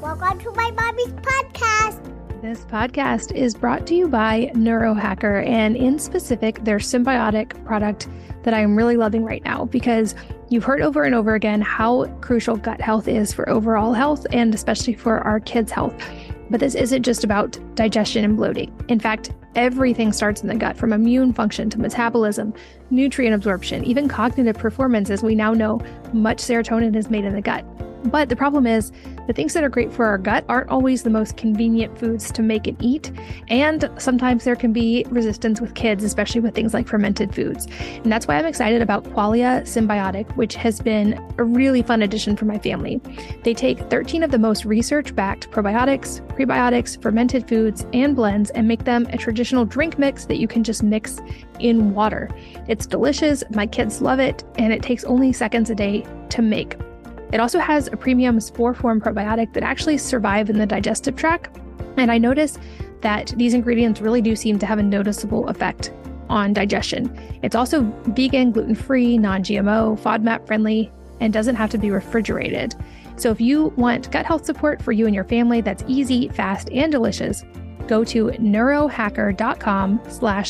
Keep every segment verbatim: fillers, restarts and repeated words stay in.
Welcome to my mommy's podcast. This podcast is brought to you by Neurohacker, and in specific, their Synbiotic product that I am really loving right now because you've heard over and over again how crucial gut health is for overall health and especially for our kids' health. But this isn't just about digestion and bloating. In fact, everything starts in the gut, from immune function to metabolism, nutrient absorption, even cognitive performance. As we now know, much serotonin is made in the gut. But the problem is, the things that are great for our gut aren't always the most convenient foods to make and eat. And sometimes there can be resistance with kids, especially with things like fermented foods. And that's why I'm excited about Qualia Synbiotic, which has been a really fun addition for my family. They take thirteen of the most research-backed probiotics, prebiotics, fermented foods, and blends and make them a traditional drink mix that you can just mix in water. It's delicious. My kids love it. And it takes only seconds a day to make. It also has a premium spore-form probiotic that actually survive in the digestive tract. And I noticed that these ingredients really do seem to have a noticeable effect on digestion. It's also vegan, gluten-free, non-G M O, FODMAP-friendly, and doesn't have to be refrigerated. So if you want gut health support for you and your family that's easy, fast, and delicious, go to neurohacker.com slash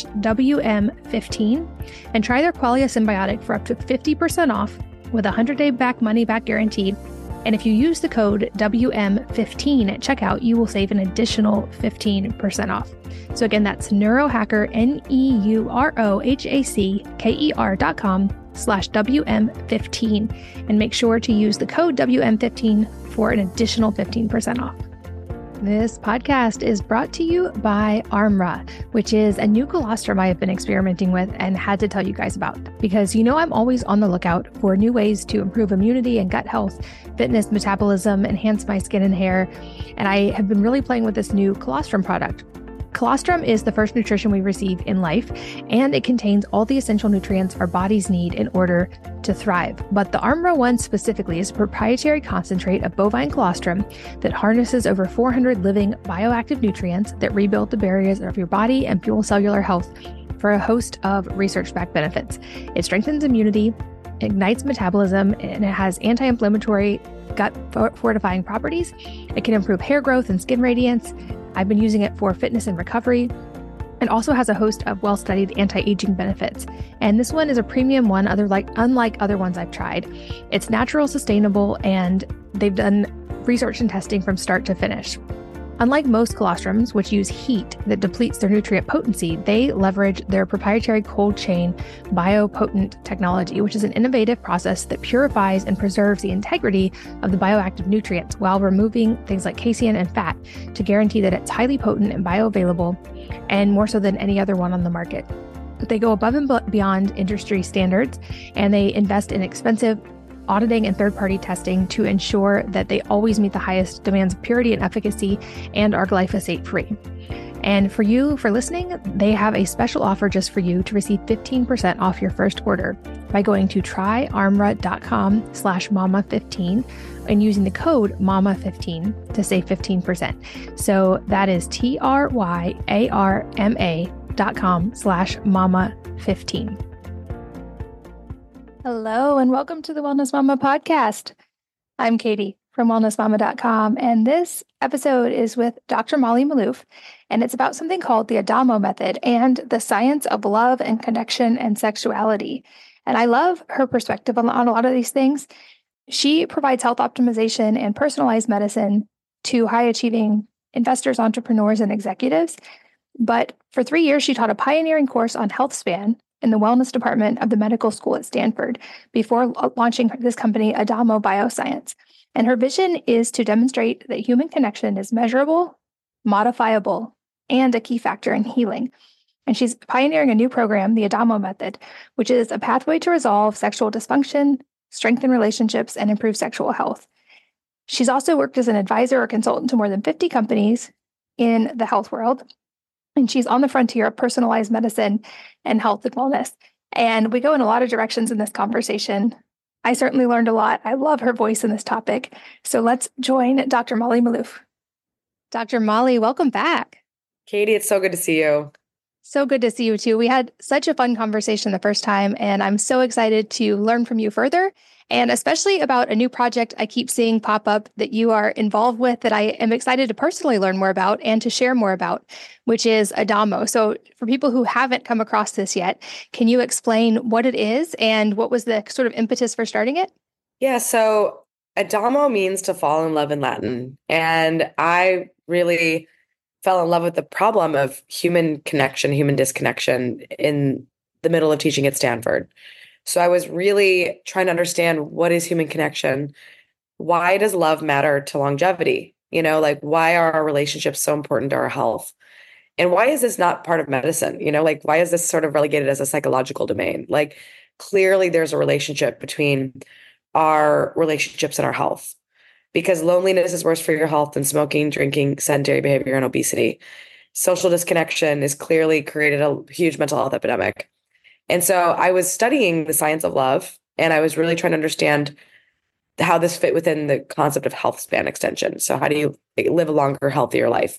WM15 and try their Qualia Synbiotic for up to fifty percent off with a one-hundred-day back money-back guaranteed. And if you use the code W M fifteen at checkout, you will save an additional fifteen percent off. So again, that's Neurohacker, N E U R O H A C K E R dot com slash W M fifteen. And make sure to use the code W M fifteen for an additional fifteen percent off. This podcast is brought to you by Armra, which is a new colostrum I have been experimenting with and had to tell you guys about because you know I'm always on the lookout for new ways to improve immunity and gut health, fitness, metabolism, enhance my skin and hair, and I have been really playing with this new colostrum product. Colostrum is the first nutrition we receive in life, and it contains all the essential nutrients our bodies need in order to thrive. But the Armra one specifically is a proprietary concentrate of bovine colostrum that harnesses over four hundred living bioactive nutrients that rebuild the barriers of your body and fuel cellular health for a host of research-backed benefits. It strengthens immunity, ignites metabolism, and it has anti-inflammatory, gut fortifying properties. It can improve hair growth and skin radiance. I've been using it for fitness and recovery. It also has a host of well-studied anti-aging benefits. And this one is a premium one, other like unlike other ones I've tried. It's natural, sustainable, and they've done research and testing from start to finish. Unlike most colostrums, which use heat that depletes their nutrient potency, they leverage their proprietary cold chain biopotent technology, which is an innovative process that purifies and preserves the integrity of the bioactive nutrients while removing things like casein and fat to guarantee that it's highly potent and bioavailable, and more so than any other one on the market. They go above and beyond industry standards, and they invest in expensive auditing and third-party testing to ensure that they always meet the highest demands of purity and efficacy and are glyphosate-free. And for you, for listening, they have a special offer just for you to receive fifteen percent off your first order by going to tryarmra.com slash mama15 and using the code mama fifteen to save fifteen percent. So that is T-R-Y-A-R-M-A dot com slash mama15. Hello, and welcome to the Wellness Mama podcast. I'm Katie from wellness mama dot com, and this episode is with Doctor Molly Maloof, and it's about something called the Adamo method and the science of love and connection and sexuality. And I love her perspective on, on a lot of these things. She provides health optimization and personalized medicine to high-achieving investors, entrepreneurs, and executives. But for three years, she taught a pioneering course on HealthSpan in the wellness department of the medical school at Stanford before launching this company, Adamo Bioscience. And her vision is to demonstrate that human connection is measurable, modifiable, and a key factor in healing. And she's pioneering a new program, the Adamo Method, which is a pathway to resolve sexual dysfunction, strengthen relationships, and improve sexual health. She's also worked as an advisor or consultant to more than fifty companies in the health world. And she's on the frontier of personalized medicine and health and wellness. And we go in a lot of directions in this conversation. I certainly learned a lot. I love her voice in this topic. So let's join Doctor Molly Maloof. Doctor Molly, welcome back. Katie, it's so good to see you. So good to see you too. We had such a fun conversation the first time, and I'm so excited to learn from you further and especially about a new project I keep seeing pop up that you are involved with that I am excited to personally learn more about and to share more about, which is Adamo. So for people who haven't come across this yet, can you explain what it is and what was the sort of impetus for starting it? Yeah, so Adamo means to fall in love in Latin. And I really fell in love with the problem of human connection, human disconnection in the middle of teaching at Stanford. So I was really trying to understand, what is human connection? Why does love matter to longevity? You know, like, why are our relationships so important to our health? And why is this not part of medicine? You know, like, why is this sort of relegated as a psychological domain? Like, clearly there's a relationship between our relationships and our health, because loneliness is worse for your health than smoking, drinking, sedentary behavior, and obesity. Social disconnection has clearly created a huge mental health epidemic. And so I was studying the science of love, and I was really trying to understand how this fit within the concept of health span extension. So how do you live a longer, healthier life?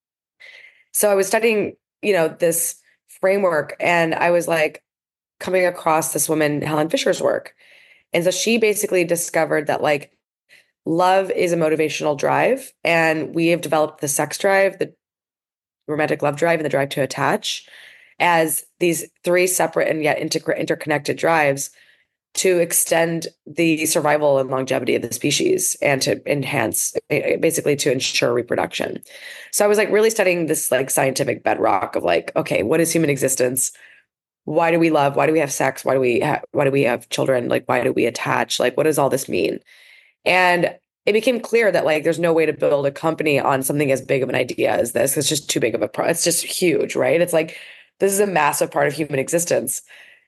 So I was studying, you know, this framework, and I was like coming across this woman, Helen Fisher's work. And so she basically discovered that, like, love is a motivational drive, and we have developed the sex drive, the romantic love drive, and the drive to attach as these three separate and yet inter- interconnected drives to extend the survival and longevity of the species and to enhance, basically to ensure reproduction. So I was like really studying this like scientific bedrock of like, okay, what is human existence? Why do we love? Why do we have sex? Why do we ha- why do we have children? Like, why do we attach? Like, what does all this mean? And it became clear that like there's no way to build a company on something as big of an idea as this. It's just too big of a pro. It's just huge, right? It's like this is a massive part of human existence.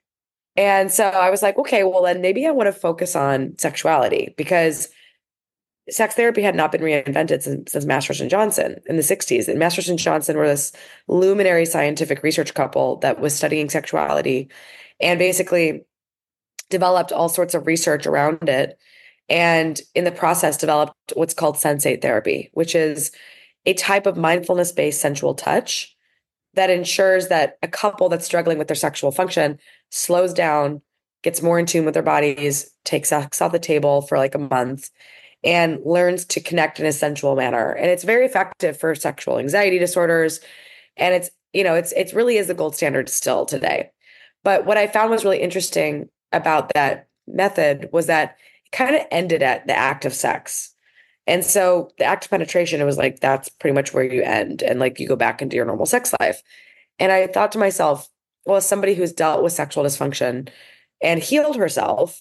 And so I was like, okay, well then maybe I want to focus on sexuality, because sex therapy had not been reinvented since, since Masters and Johnson in the sixties. And Masters and Johnson were this luminary scientific research couple that was studying sexuality and basically developed all sorts of research around it. And in the process developed what's called sensate therapy, which is a type of mindfulness-based sensual touch that ensures that a couple that's struggling with their sexual function slows down, gets more in tune with their bodies, takes sex off the table for like a month, and learns to connect in a sensual manner. And it's very effective for sexual anxiety disorders. And it's, you know, it's, it really is the gold standard still today. But what I found was really interesting about that method was that it kind of ended at the act of sex. And so the act of penetration, it was like, that's pretty much where you end. And like, you go back into your normal sex life. And I thought to myself, well, as somebody who's dealt with sexual dysfunction and healed herself,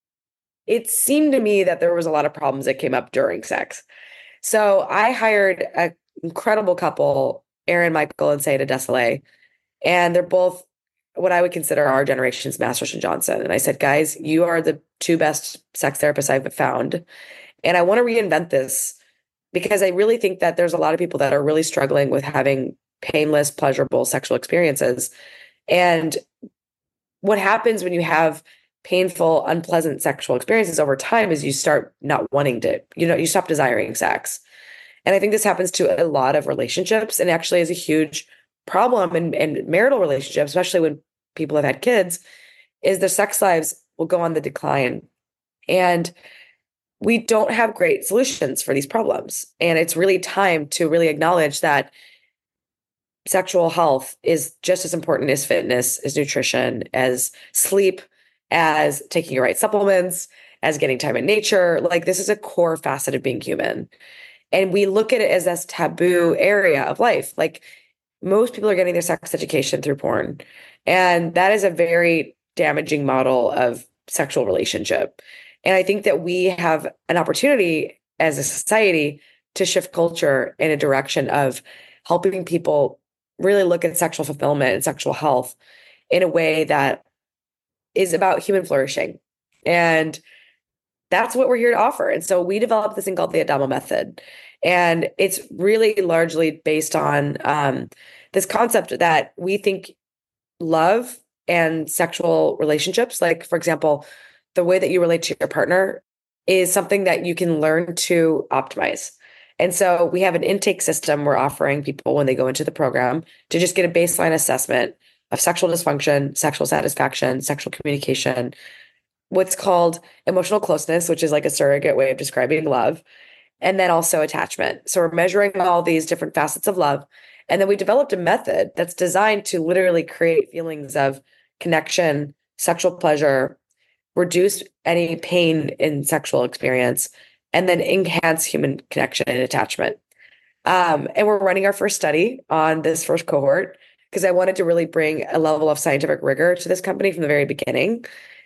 it seemed to me that there was a lot of problems that came up during sex. So I hired an incredible couple, Erin Michael and Sayeda Desolé, and they're both what I would consider our generation's Masters and Johnson. And I said, guys, you are the two best sex therapists I've found. And I want to reinvent this because I really think that there's a lot of people that are really struggling with having painless, pleasurable sexual experiences. And what happens when you have painful, unpleasant sexual experiences over time is you start not wanting to, you know, you stop desiring sex. And I think this happens to a lot of relationships and actually is a huge problem in, in marital relationships, especially when people have had kids, is their sex lives will go on the decline. And we don't have great solutions for these problems. And it's really time to really acknowledge that sexual health is just as important as fitness, as nutrition, as sleep, as taking your right supplements, as getting time in nature. Like, this is a core facet of being human. And we look at it as this taboo area of life. Like, most people are getting their sex education through porn. And that is a very damaging model of sexual relationship. And I think that we have an opportunity as a society to shift culture in a direction of helping people really look at sexual fulfillment and sexual health in a way that is about human flourishing. And that's what we're here to offer. And so we developed this thing called the Adamo method. And it's really largely based on um, this concept that we think love and sexual relationships, like, for example, the way that you relate to your partner is something that you can learn to optimize. And so we have an intake system we're offering people when they go into the program to just get a baseline assessment of sexual dysfunction, sexual satisfaction, sexual communication, what's called emotional closeness, which is like a surrogate way of describing love, and then also attachment. So we're measuring all these different facets of love. And then we developed a method that's designed to literally create feelings of connection, sexual pleasure, reduce any pain in sexual experience, and then enhance human connection and attachment. Um, and we're running our first study on this first cohort because I wanted to really bring a level of scientific rigor to this company from the very beginning.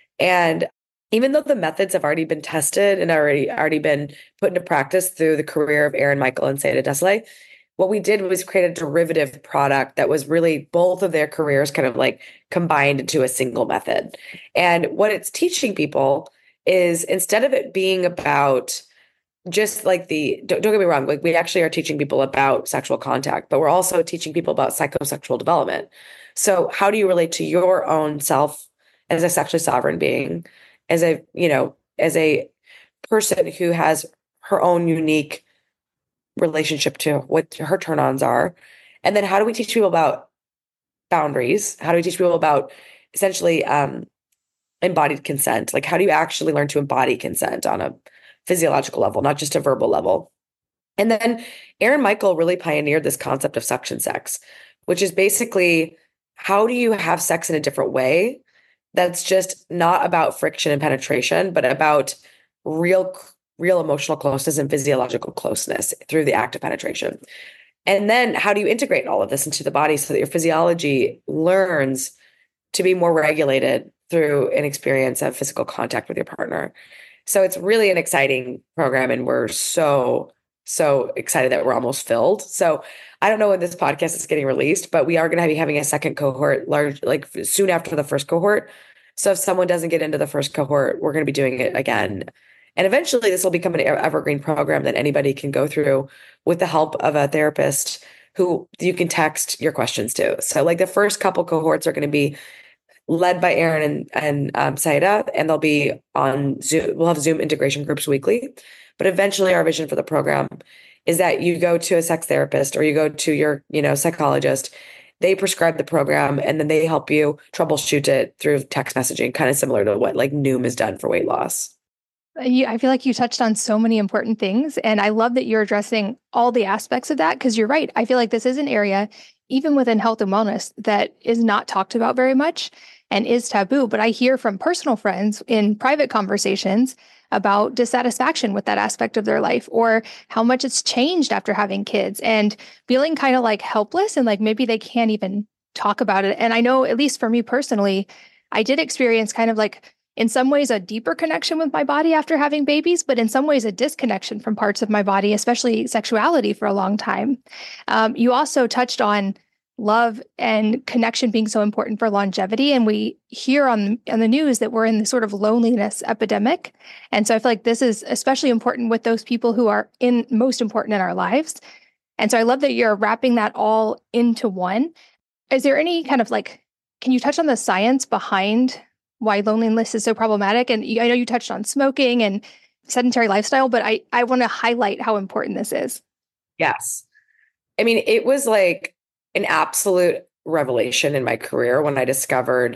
And even though the methods have already been tested and already already been put into practice through the career of Erin Michael and Sayeda Desolé, what we did was create a derivative product that was really both of their careers kind of like combined into a single method. And what it's teaching people is instead of it being about just like the, don't, don't get me wrong, like we actually are teaching people about sexual contact, but we're also teaching people about psychosexual development. So how do you relate to your own self as a sexually sovereign being, as a, you know, as a person who has her own unique relationship to what her turn-ons are? And then how do we teach people about boundaries? How do we teach people about essentially um, embodied consent? Like how do you actually learn to embody consent on a physiological level, not just a verbal level? And then Erin Michael really pioneered this concept of suction sex, which is basically how do you have sex in a different way that's just not about friction and penetration, but about real, real emotional closeness and physiological closeness through the act of penetration. And then how do you integrate all of this into the body so that your physiology learns to be more regulated through an experience of physical contact with your partner? So it's really an exciting program, and we're so, so excited that we're almost filled. So I don't know when this podcast is getting released, but we are going to be having a second cohort large, like soon after the first cohort. So if someone doesn't get into the first cohort, we're going to be doing it again. And eventually this will become an evergreen program that anybody can go through with the help of a therapist who you can text your questions to. So like the first couple cohorts are going to be led by Erin and, and um, Sayeda, and they'll be on Zoom. We'll have Zoom integration groups weekly. But eventually our vision for the program is that you go to a sex therapist or you go to your, you know, psychologist, they prescribe the program, and then they help you troubleshoot it through text messaging, kind of similar to what like Noom has done for weight loss. You, I feel like you touched on so many important things, and I love that you're addressing all the aspects of that, because you're right. I feel like this is an area, even within health and wellness, that is not talked about very much and is taboo. But I hear from personal friends in private conversations about dissatisfaction with that aspect of their life, or how much it's changed after having kids, and feeling kind of like helpless and like maybe they can't even talk about it. And I know, at least for me personally, I did experience kind of like, in some ways, a deeper connection with my body after having babies, but in some ways, a disconnection from parts of my body, especially sexuality, for a long time. Um, you also touched on love and connection being so important for longevity. And we hear on, on the news that we're in this sort of loneliness epidemic. And so I feel like this is especially important with those people who are in most important in our lives. And so I love that you're wrapping that all into one. Is there any kind of like, can you touch on the science behind why loneliness is so problematic? And I know you touched on smoking and sedentary lifestyle, but I, I want to highlight how important this is. Yes. I mean, it was like an absolute revelation in my career when I discovered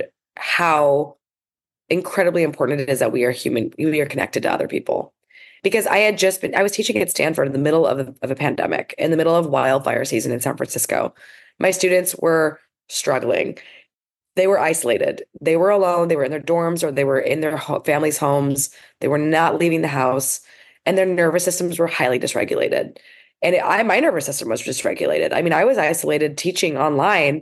how incredibly important it is that we are human, we are connected to other people. Because I had just been, I was teaching at Stanford in the middle of a, of a pandemic, in the middle of wildfire season in San Francisco. My students were struggling. They were isolated. They were alone. They were in their dorms or they were in their ho- families' homes. They were not leaving the house, and their nervous systems were highly dysregulated. And it, I, my nervous system was dysregulated. I mean, I was isolated teaching online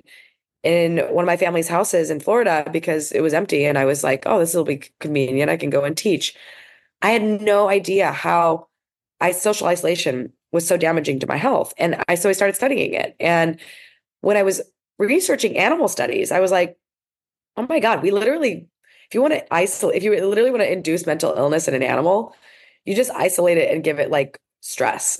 in one of my family's houses in Florida because it was empty. And I was like, oh, this will be convenient. I can go and teach. I had no idea how I, social isolation was so damaging to my health. And I, so I started studying it. And when I was researching animal studies, I was like, oh my God, we literally, if you want to isolate, if you literally want to induce mental illness in an animal, you just isolate it and give it like stress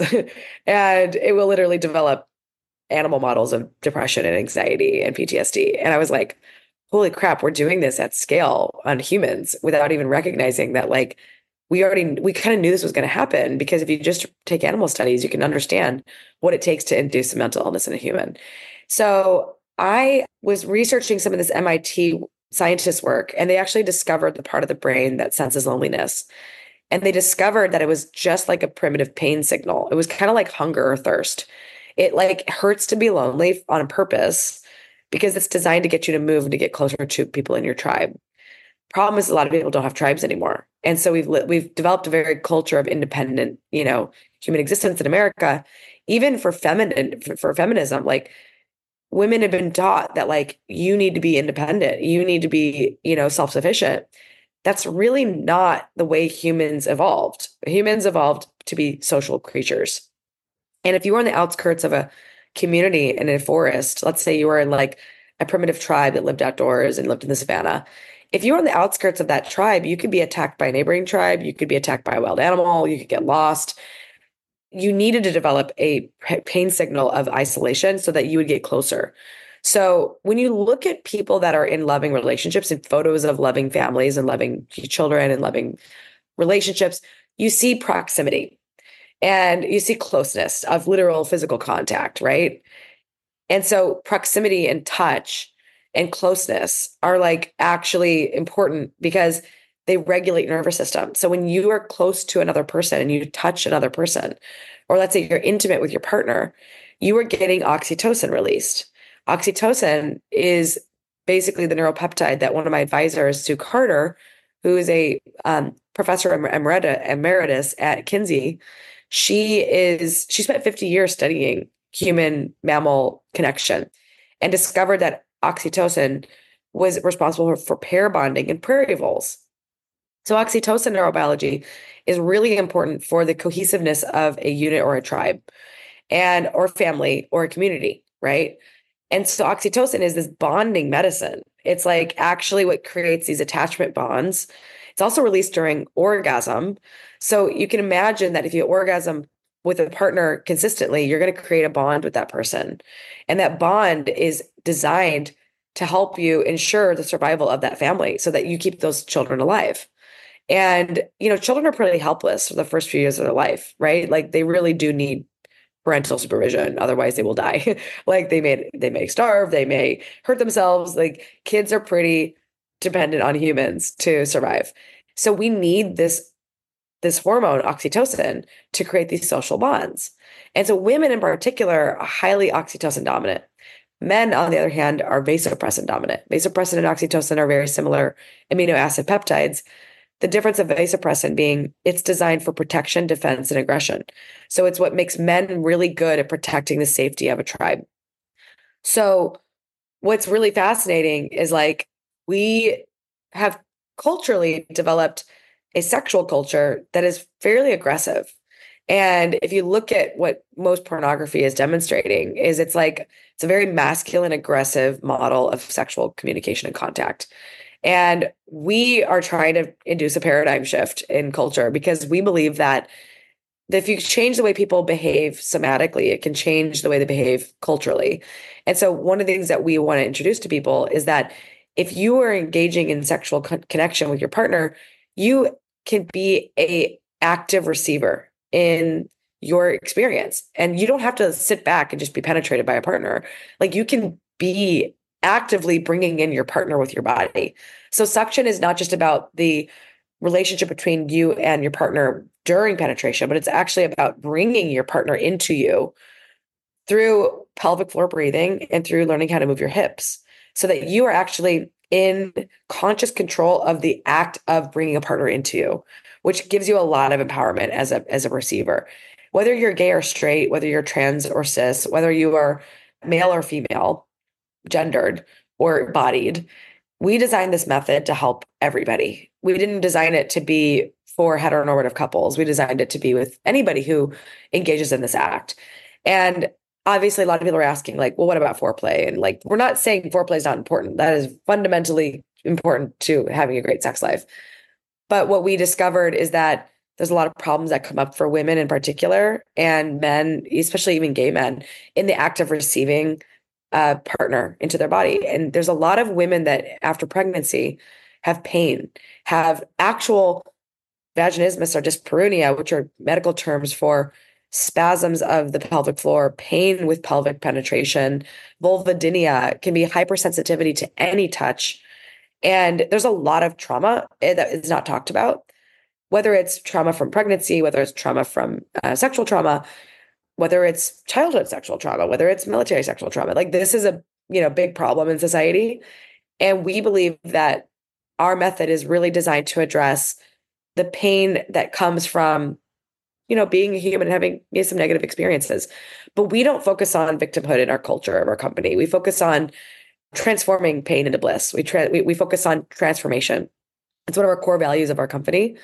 and it will literally develop animal models of depression and anxiety and P T S D. And I was like, holy crap, we're doing this at scale on humans without even recognizing that, like, we already, we kind of knew this was going to happen, because if you just take animal studies, you can understand what it takes to induce a mental illness in a human. So I was researching some of this M I T scientists' work, and they actually discovered the part of the brain that senses loneliness. And they discovered that it was just like a primitive pain signal. It was kind of like hunger or thirst. It like hurts to be lonely on purpose because it's designed to get you to move and to get closer to people in your tribe. Problem is, a lot of people don't have tribes anymore, and so we've we've developed a very culture of independent, you know, human existence in America. Even for feminine for, for feminism, like women have been taught that like you need to be independent, you need to be, you know, self-sufficient. That's really not the way humans evolved. Humans evolved to be social creatures. And if you were on the outskirts of a community in a forest, let's say you were in like a primitive tribe that lived outdoors and lived in the savannah, if you were on the outskirts of that tribe, you could be attacked by a neighboring tribe, you could be attacked by a wild animal, you could get lost. You needed to develop a pain signal of isolation so that you would get closer. So when you look at people that are in loving relationships and photos of loving families and loving children and loving relationships, you see proximity and you see closeness of literal physical contact, right? And so proximity and touch and closeness are like actually important because they regulate nervous system. So when you are close to another person and you touch another person, or let's say you're intimate with your partner, you are getting oxytocin released. Oxytocin is basically the neuropeptide that one of my advisors, Sue Carter, who is a um, professor emerita, emeritus at Kinsey, she is she spent fifty years studying human mammal connection and discovered that oxytocin was responsible for, for pair bonding in prairie voles. So oxytocin neurobiology is really important for the cohesiveness of a unit or a tribe and or family or a community, right? And so oxytocin is this bonding medicine. It's like actually what creates these attachment bonds. It's also released during orgasm. So you can imagine that if you orgasm with a partner consistently, you're going to create a bond with that person. And that bond is designed to help you ensure the survival of that family so that you keep those children alive. And, you know, children are pretty helpless for the first few years of their life, right? Like they really do need parental supervision. Otherwise they will die. Like they may, they may starve, they may hurt themselves. Like kids are pretty dependent on humans to survive. So we need this, this hormone, oxytocin, to create these social bonds. And so women in particular are highly oxytocin dominant. Men, on the other hand, are vasopressin dominant. Vasopressin and oxytocin are very similar amino acid peptides. The difference of vasopressin being it's designed for protection, defense, and aggression. So it's what makes men really good at protecting the safety of a tribe. So what's really fascinating is like we have culturally developed a sexual culture that is fairly aggressive. And if you look at what most pornography is demonstrating is it's like it's a very masculine, aggressive model of sexual communication and contact. And we are trying to induce a paradigm shift in culture because we believe that if you change the way people behave somatically, it can change the way they behave culturally. And so one of the things that we want to introduce to people is that if you are engaging in sexual con- connection with your partner, you can be a active receiver in your experience. And you don't have to sit back and just be penetrated by a partner. Like you can be actively bringing in your partner with your body. So suction is not just about the relationship between you and your partner during penetration, but it's actually about bringing your partner into you through pelvic floor breathing and through learning how to move your hips so that you are actually in conscious control of the act of bringing a partner into you, which gives you a lot of empowerment as a, as a receiver. Whether you're gay or straight, whether you're trans or cis, whether you are male or female, gendered or bodied, we designed this method to help everybody. We didn't design it to be for heteronormative couples. We designed it to be with anybody who engages in this act. And obviously a lot of people are asking like, well, what about foreplay? And like, we're not saying foreplay is not important. That is fundamentally important to having a great sex life. But what we discovered is that there's a lot of problems that come up for women in particular and men, especially even gay men, in the act of receiving a partner into their body. And there's a lot of women that after pregnancy have pain, have actual vaginismus or dyspareunia, which are medical terms for spasms of the pelvic floor, pain with pelvic penetration. Vulvodynia can be hypersensitivity to any touch. And there's a lot of trauma that is not talked about, whether it's trauma from pregnancy, whether it's trauma from uh, sexual trauma, whether it's childhood sexual trauma, whether it's military sexual trauma. Like this is a, you know, big problem in society. And we believe that our method is really designed to address the pain that comes from, you know, being a human and having you know, some negative experiences. But we don't focus on victimhood in our culture of our company. We focus on transforming pain into bliss. We, tra- we we focus on transformation. It's one of our core values of our company.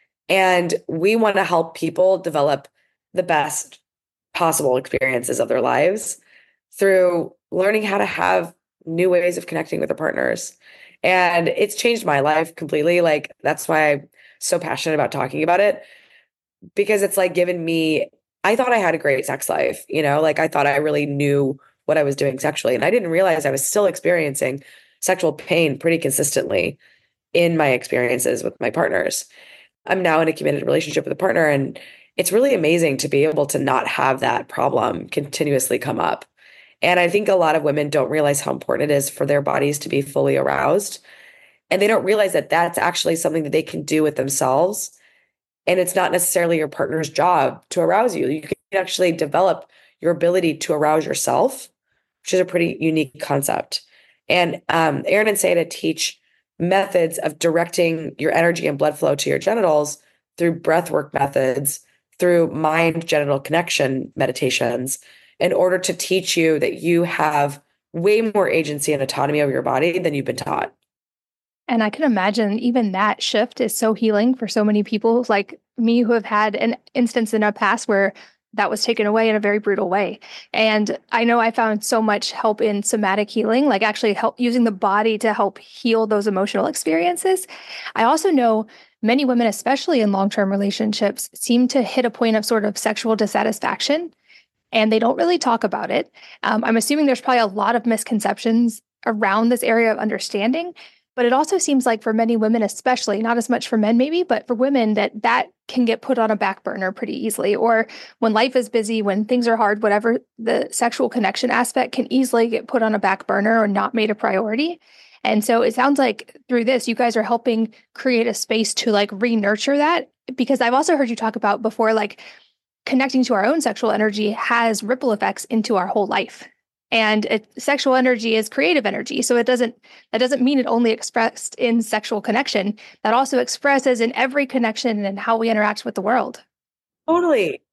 And we want to help people develop the best possible experiences of their lives through learning how to have new ways of connecting with their partners. And it's changed my life completely. Like, that's why I'm so passionate about talking about it, because it's like given me, I thought I had a great sex life, you know, like I thought I really knew what I was doing sexually. And I didn't realize I was still experiencing sexual pain pretty consistently in my experiences with my partners. I'm now in a committed relationship with a partner, and it's really amazing to be able to not have that problem continuously come up. And I think a lot of women don't realize how important it is for their bodies to be fully aroused. And they don't realize that that's actually something that they can do with themselves. And it's not necessarily your partner's job to arouse you. You can actually develop your ability to arouse yourself, which is a pretty unique concept. And um, Aaron and Sayeda teach methods of directing your energy and blood flow to your genitals through breathwork methods, through mind genital connection meditations, in order to teach you that you have way more agency and autonomy over your body than you've been taught. And I can imagine even that shift is so healing for so many people like me who have had an instance in a past where that was taken away in a very brutal way. And I know I found so much help in somatic healing, like actually help using the body to help heal those emotional experiences. I also know many women, especially in long-term relationships, seem to hit a point of sort of sexual dissatisfaction, and they don't really talk about it. Um, I'm assuming there's probably a lot of misconceptions around this area of understanding. But it also seems like for many women, especially, not as much for men maybe, but for women, that that can get put on a back burner pretty easily. Or when life is busy, when things are hard, whatever, the sexual connection aspect can easily get put on a back burner or not made a priority. And so it sounds like through this, you guys are helping create a space to like re-nurture that. Because I've also heard you talk about before, like connecting to our own sexual energy has ripple effects into our whole life. And it, sexual energy is creative energy. So it doesn't, that doesn't mean it only expressed in sexual connection. That also expresses in every connection and how we interact with the world. Totally.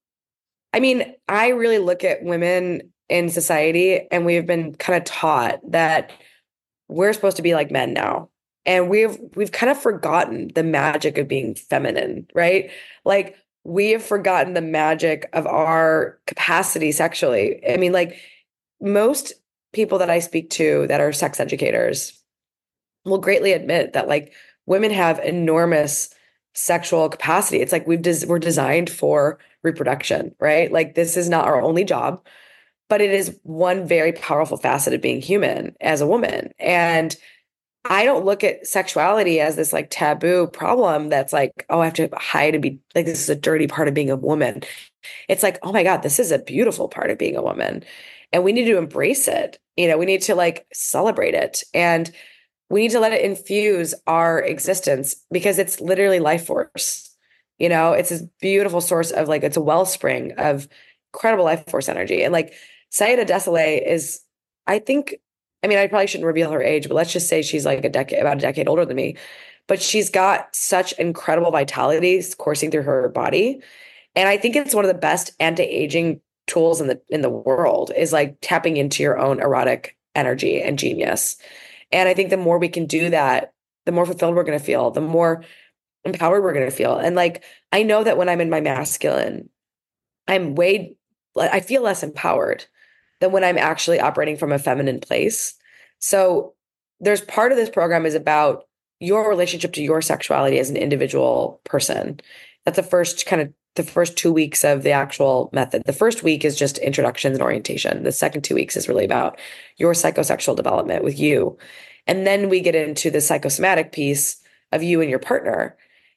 I mean, I really look at women in society, and we've been kind of taught that we're supposed to be like men now. And we've, we've kind of forgotten the magic of being feminine, right? Like we have forgotten the magic of our capacity sexually. I mean, like, most people that I speak to that are sex educators will greatly admit that like women have enormous sexual capacity. It's like we've des- we're designed for reproduction, right? Like this is not our only job, but it is one very powerful facet of being human as a woman. And I don't look at sexuality as this like taboo problem that's like, oh, I have to hide and be like, this is a dirty part of being a woman. It's like, oh my God, this is a beautiful part of being a woman. And we need to embrace it. You know, we need to like celebrate it. And we need to let it infuse our existence because it's literally life force. You know, it's this beautiful source of like, it's a wellspring of incredible life force energy. And like Sayeda Desolé is, I think, I mean, I probably shouldn't reveal her age, but let's just say she's like a decade, about a decade older than me. But she's got such incredible vitality coursing through her body. And I think it's one of the best anti-aging tools in the in the world is like tapping into your own erotic energy and genius. And I think the more we can do that, the more fulfilled we're going to feel, the more empowered we're going to feel. And like, I know that when I'm in my masculine, I'm way, I feel less empowered than when I'm actually operating from a feminine place. So there's part of this program is about your relationship to your sexuality as an individual person. That's the first kind of the first two weeks of the actual method. The first week is just introductions and orientation. The second two weeks is really about your psychosexual development with you. And then we get into the psychosomatic piece of you and your partner.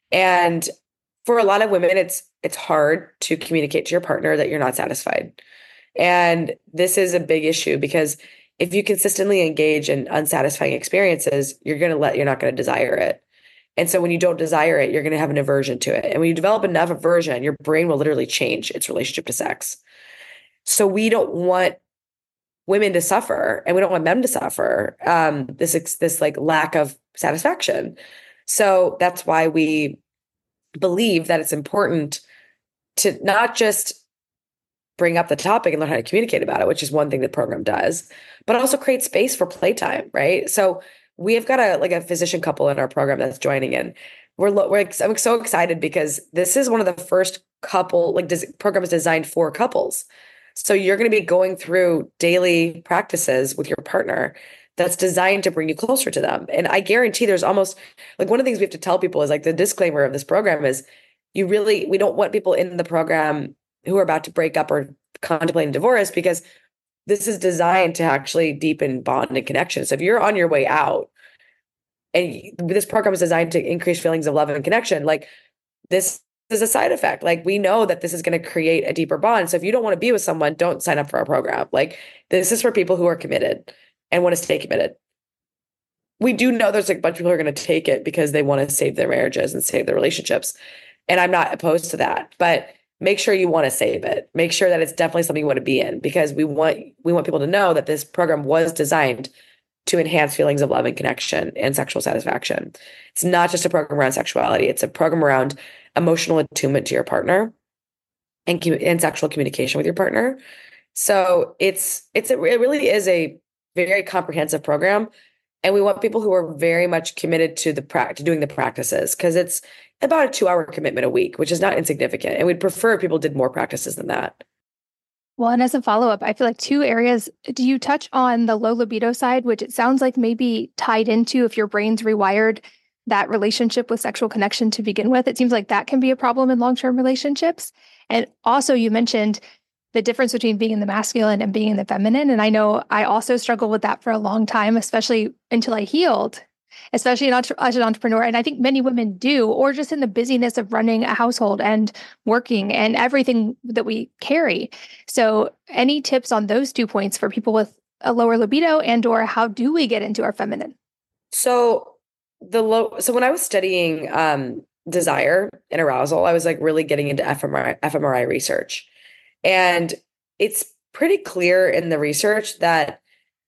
And for a lot of women, it's it's hard to communicate to your partner that you're not satisfied. And this is a big issue because if you consistently engage in unsatisfying experiences, you're going to let, you're not going to desire it. And so when you don't desire it, you're going to have an aversion to it. And when you develop enough aversion, your brain will literally change its relationship to sex. So we don't want women to suffer, and we don't want men to suffer um, this, this like lack of satisfaction. So that's why we believe that it's important to not just bring up the topic and learn how to communicate about it, which is one thing the program does, but also create space for playtime, right? So we have got a like a physician couple in our program that's joining in. We're, we're I'm so excited because this is one of the first couple like des- programs designed for couples. So you're going to be going through daily practices with your partner that's designed to bring you closer to them. And I guarantee there's almost like one of the things we have to tell people is like the disclaimer of this program is you really, we don't want people in the program who are about to break up or contemplating divorce, because this is designed to actually deepen bond and connection. So if you're on your way out and this program is designed to increase feelings of love and connection, like this is a side effect. Like we know that this is going to create a deeper bond. So if you don't want to be with someone, don't sign up for our program. Like this is for people who are committed and want to stay committed. We do know there's like a bunch of people who are going to take it because they want to save their marriages and save their relationships. And I'm not opposed to that, but make sure you want to save it. Make sure that it's definitely something you want to be in, because we want, we want people to know that this program was designed to enhance feelings of love and connection and sexual satisfaction. It's not just a program around sexuality. It's a program around emotional attunement to your partner and, and sexual communication with your partner. So it's, it's, a, it really is a very comprehensive program. And we want people who are very much committed to the pra- to doing the practices, because it's about a two hour commitment a week, which is not insignificant. And we'd prefer if people did more practices than that. Well, and as a follow-up, I feel like two areas, do you touch on the low libido side, which it sounds like maybe tied into if your brain's rewired that relationship with sexual connection to begin with? It seems like that can be a problem in long-term relationships. And also you mentioned the difference between being in the masculine and being in the feminine. And I know I also struggled with that for a long time, especially until I healed, especially as an entrepreneur. And I think many women do, or just in the busyness of running a household and working and everything that we carry. So any tips on those two points for people with a lower libido, and or how do we get into our feminine? So the low, so when I was studying um, desire and arousal, I was like really getting into fMRI, fMRI research. And it's pretty clear in the research that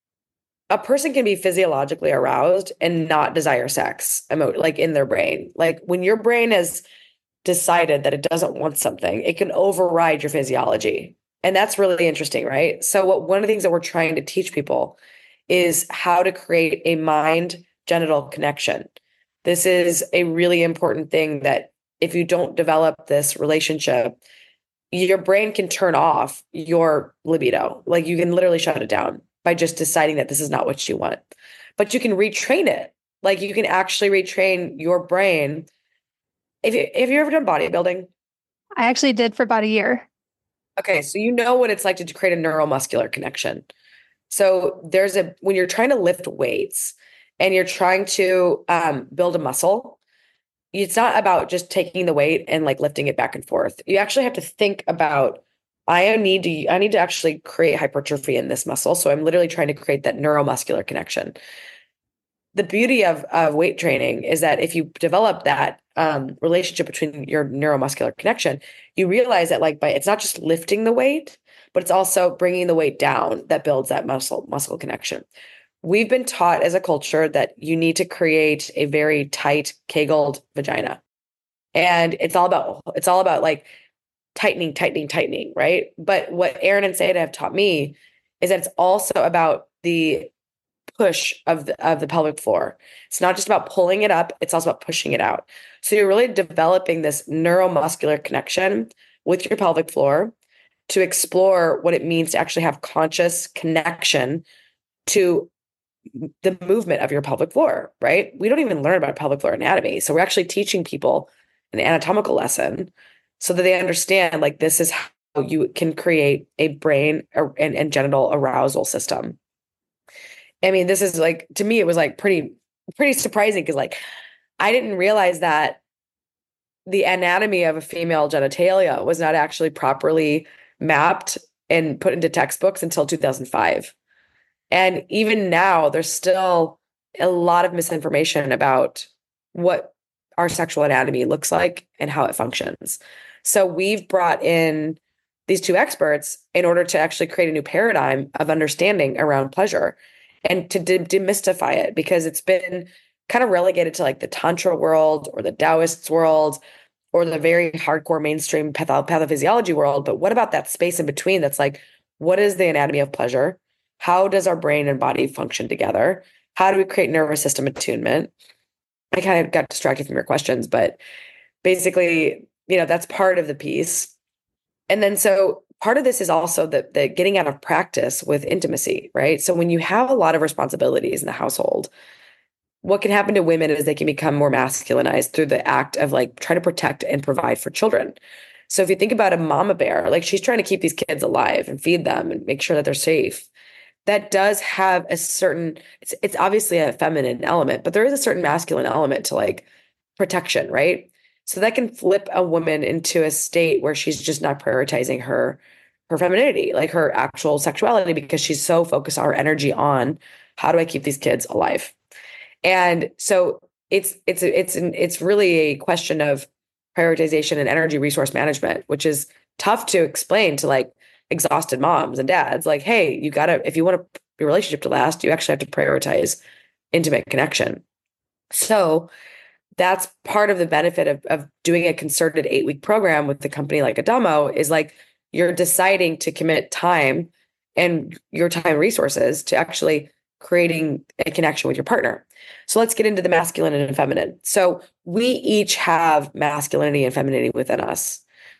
a person can be physiologically aroused and not desire sex, emo- like in their brain. Like when your brain has decided that it doesn't want something, it can override your physiology. And that's really interesting, right? So what one of the things that we're trying to teach people is how to create a mind-genital connection. This is a really important thing that if you don't develop this relationship, your brain can turn off your libido. Like you can literally shut it down by just deciding that this is not what you want. But you can retrain it. Like you can actually retrain your brain. If you, have you ever done bodybuilding? I actually did for about a year. Okay, so you know what it's like to create a neuromuscular connection. So there's a, when you're trying to lift weights and you're trying to um, build a muscle, it's not about just taking the weight and like lifting it back and forth. You actually have to think about, I need to, I need to actually create hypertrophy in this muscle. So I'm literally trying to create that neuromuscular connection. The beauty of, of weight training is that if you develop that um, relationship between your neuromuscular connection, you realize that like by, it's not just lifting the weight, but it's also bringing the weight down that builds that muscle muscle connection. We've been taught as a culture that you need to create a very tight, kegled vagina. And it's all about, it's all about like tightening, tightening, tightening, right? But what Aaron and Sayeda have taught me is that it's also about the push of the, of the pelvic floor. It's not just about pulling it up, it's also about pushing it out. So you're really developing this neuromuscular connection with your pelvic floor to explore what it means to actually have conscious connection to the movement of your pelvic floor, right? We don't even learn about pelvic floor anatomy. So we're actually teaching people an anatomical lesson so that they understand like this is how you can create a brain and, and genital arousal system. I mean, this is like, to me, it was like pretty, pretty surprising because like, I didn't realize that the anatomy of a female genitalia was not actually properly mapped and put into textbooks until two thousand five. And even now, there's still a lot of misinformation about what our sexual anatomy looks like and how it functions. So we've brought in these two experts in order to actually create a new paradigm of understanding around pleasure and to de- demystify it, because it's been kind of relegated to like the Tantra world or the Taoists world or the very hardcore mainstream patho- pathophysiology world. But what about that space in between that's like, what is the anatomy of pleasure? How does our brain and body function together? How do we create nervous system attunement? I kind of got distracted from your questions, but basically, you know, that's part of the piece. And then so part of this is also the, the getting out of practice with intimacy, right? So when you have a lot of responsibilities in the household, what can happen to women is they can become more masculinized through the act of like trying to protect and provide for children. So if you think about a mama bear, like she's trying to keep these kids alive and feed them and make sure that they're safe. That does have a certain, it's, it's obviously a feminine element, but there is a certain masculine element to like protection, right? So that can flip a woman into a state where she's just not prioritizing her, her femininity, like her actual sexuality, because she's so focused on her energy on how do I keep these kids alive? And so it's, it's, it's, it's really a question of prioritization and energy resource management, which is tough to explain to like exhausted moms and dads. Like, hey, you gotta, if you want your relationship to last, you actually have to prioritize intimate connection. So that's part of the benefit of, of doing a concerted eight week program with the company like Adamo is like, you're deciding to commit time and your time resources to actually creating a connection with your partner. So let's get into the masculine and feminine. So we each have masculinity and femininity within us.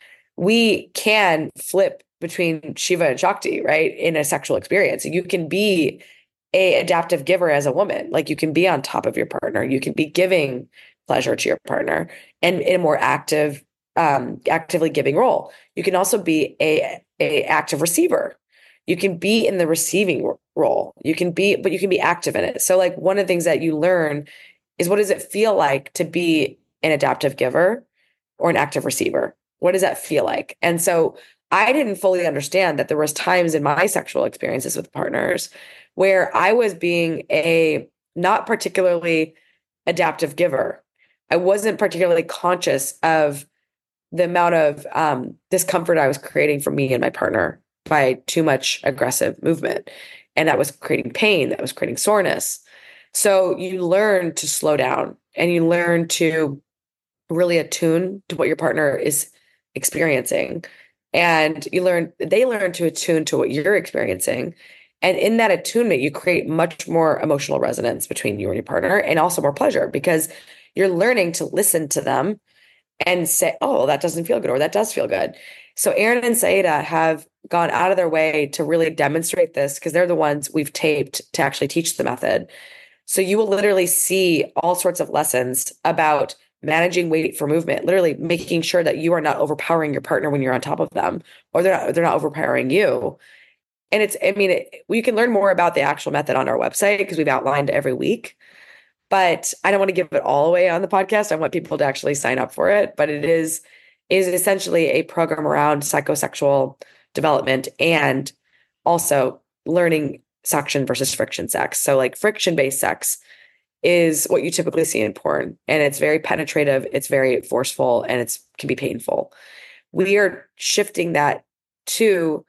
We can flip between Shiva and Shakti, right? In a sexual experience. You can be a adaptive giver as a woman. Like you can be on top of your partner. You can be giving pleasure to your partner and in a more active, um, actively giving role. You can also be a, a active receiver. You can be in the receiving role. You can be, but you can be active in it. So like one of the things that you learn is what does it feel like to be an adaptive giver or an active receiver? What does that feel like? And so I didn't fully understand that there was times in my sexual experiences with partners where I was being a not particularly adaptive giver. I wasn't particularly conscious of the amount of um, discomfort I was creating for me and my partner by too much aggressive movement. And that was creating pain, that was creating soreness. So you learn to slow down and you learn to really attune to what your partner is experiencing. And you learn, they learn to attune to what you're experiencing. And in that attunement, you create much more emotional resonance between you and your partner and also more pleasure because you're learning to listen to them and say, oh, that doesn't feel good, or that does feel good. So Aaron and Saida have gone out of their way to really demonstrate this because they're the ones we've taped to actually teach the method. So you will literally see all sorts of lessons about managing weight for movement, literally making sure that you are not overpowering your partner when you're on top of them, or they're not, they're not overpowering you. And it's, I mean, it, you can learn more about the actual method on our website because we've outlined every week. But I don't want to give it all away on the podcast. I want people to actually sign up for it. But it is, is essentially a program around psychosexual development and also learning suction versus friction sex. So like friction-based sex is what you typically see in porn. And it's very penetrative, it's very forceful, and it's can be painful. We are shifting that to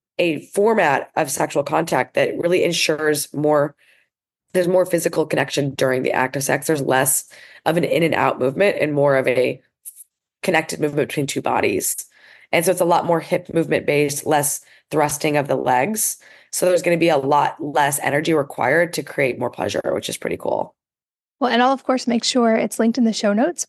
a format of sexual contact that really ensures more there's more physical connection during the act of sex. There's less of an in and out movement and more of a connected movement between two bodies. And so it's a lot more hip movement based, less thrusting of the legs. So there's going to be a lot less energy required to create more pleasure, which is pretty cool. Well, and I'll, of course, make sure it's linked in the show notes.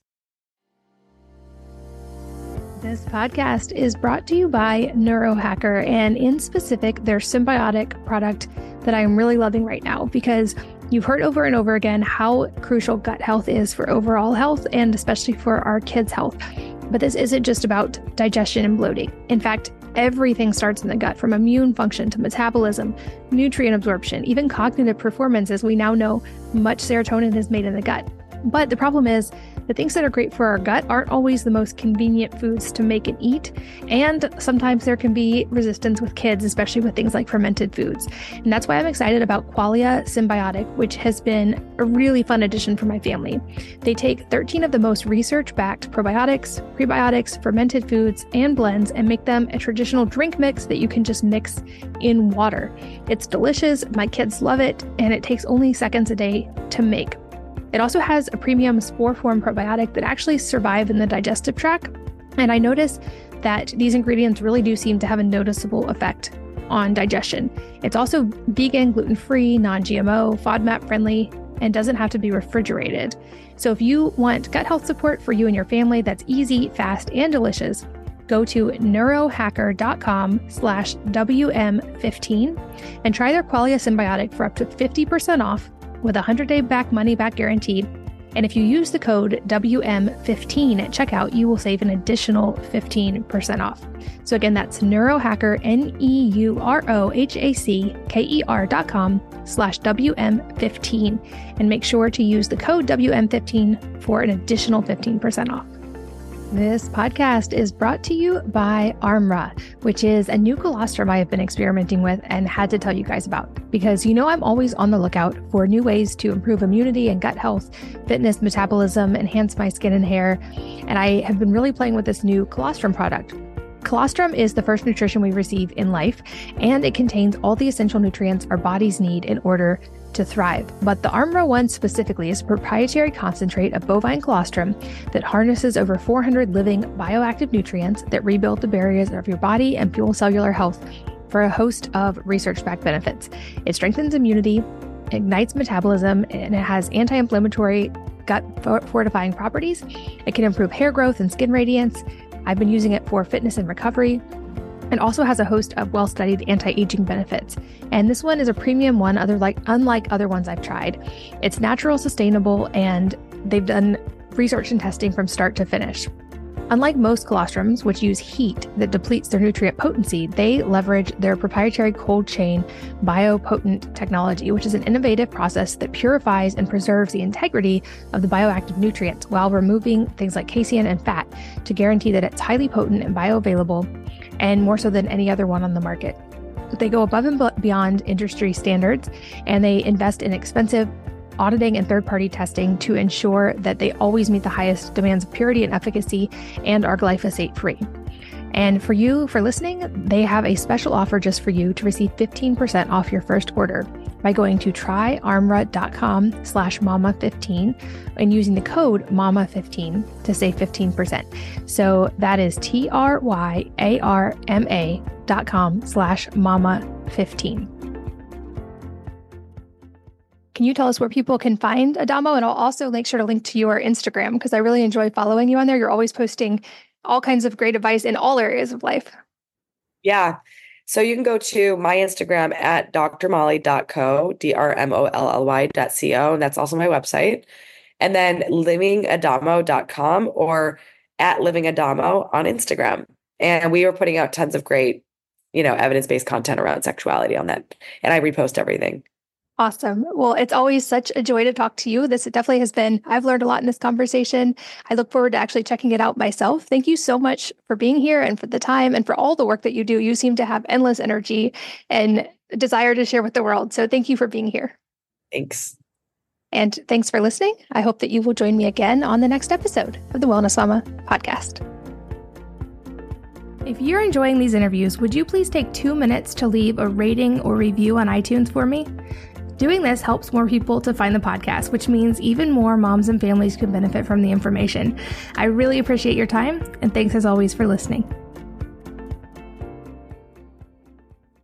This podcast is brought to you by Neurohacker, and in specific, their symbiotic product that I'm really loving right now because you've heard over and over again how crucial gut health is for overall health and especially for our kids' health. But this isn't just about digestion and bloating. In fact, everything starts in the gut, from immune function to metabolism, nutrient absorption, even cognitive performance, as we now know much serotonin is made in the gut. But the problem is, the things that are great for our gut aren't always the most convenient foods to make and eat. And sometimes there can be resistance with kids, especially with things like fermented foods. And that's why I'm excited about Qualia Synbiotic, which has been a really fun addition for my family. They take thirteen of the most research-backed probiotics, prebiotics, fermented foods, and blends and make them a traditional drink mix that you can just mix in water. It's delicious, my kids love it, and it takes only seconds a day to make. It also has a premium spore form probiotic that actually survive in the digestive tract. And I noticed that these ingredients really do seem to have a noticeable effect on digestion. It's also vegan, gluten-free, non-G M O, FODMAP friendly, and doesn't have to be refrigerated. So if you want gut health support for you and your family that's easy, fast, and delicious, go to neurohacker.com slash WM15 and try their Qualia Synbiotic for up to fifty percent off with a one-hundred-day back money-back guarantee. And if you use the code W M fifteen at checkout, you will save an additional fifteen percent off. So again, that's neurohacker, N E U R O H A C K E R dot com slash W M fifteen. And make sure to use the code W M fifteen for an additional fifteen percent off. This podcast is brought to you by Armra, which is a new colostrum I have been experimenting with and had to tell you guys about, because you know I'm always on the lookout for new ways to improve immunity and gut health, fitness, metabolism, enhance my skin and hair, and I have been really playing with this new colostrum product. Colostrum is the first nutrition we receive in life, and it contains all the essential nutrients our bodies need in order to thrive. But the Armra one specifically is a proprietary concentrate of bovine colostrum that harnesses over four hundred living bioactive nutrients that rebuild the barriers of your body and fuel cellular health for a host of research-backed benefits. It strengthens immunity, ignites metabolism, and it has anti-inflammatory, gut fortifying properties. It can improve hair growth and skin radiance. I've been using it for fitness and recovery, and also has a host of well-studied anti-aging benefits. And this one is a premium one, other like unlike other ones I've tried. It's natural, sustainable, and they've done research and testing from start to finish. Unlike most colostrums, which use heat that depletes their nutrient potency, they leverage their proprietary cold chain biopotent technology, which is an innovative process that purifies and preserves the integrity of the bioactive nutrients while removing things like casein and fat to guarantee that it's highly potent and bioavailable, and more so than any other one on the market. They go above and beyond industry standards, and they invest in expensive auditing and third-party testing to ensure that they always meet the highest demands of purity and efficacy and are glyphosate-free. And for you, for listening, they have a special offer just for you to receive fifteen percent off your first order by going to tryarmra.com slash mama15 and using the code mama fifteen to save fifteen percent. So that is T-R-Y-A-R-M-A dot com slash mama15. Can you tell us where people can find Adamo? And I'll also make sure to link to your Instagram because I really enjoy following you on there. You're always posting all kinds of great advice in all areas of life. Yeah. So you can go to my Instagram at d r molly dot co, D R M O L L Y dot C O. And that's also my website. And then living adamo dot com or at livingadamo on Instagram. And we are putting out tons of great, you know, evidence-based content around sexuality on that. And I repost everything. Awesome. Well, it's always such a joy to talk to you. This definitely has been, I've learned a lot in this conversation. I look forward to actually checking it out myself. Thank you so much for being here and for the time and for all the work that you do. You seem to have endless energy and desire to share with the world. So thank you for being here. Thanks. And thanks for listening. I hope that you will join me again on the next episode of the Wellness Mama podcast. If you're enjoying these interviews, would you please take two minutes to leave a rating or review on iTunes for me? Doing this helps more people to find the podcast, which means even more moms and families can benefit from the information. I really appreciate your time, and thanks as always for listening.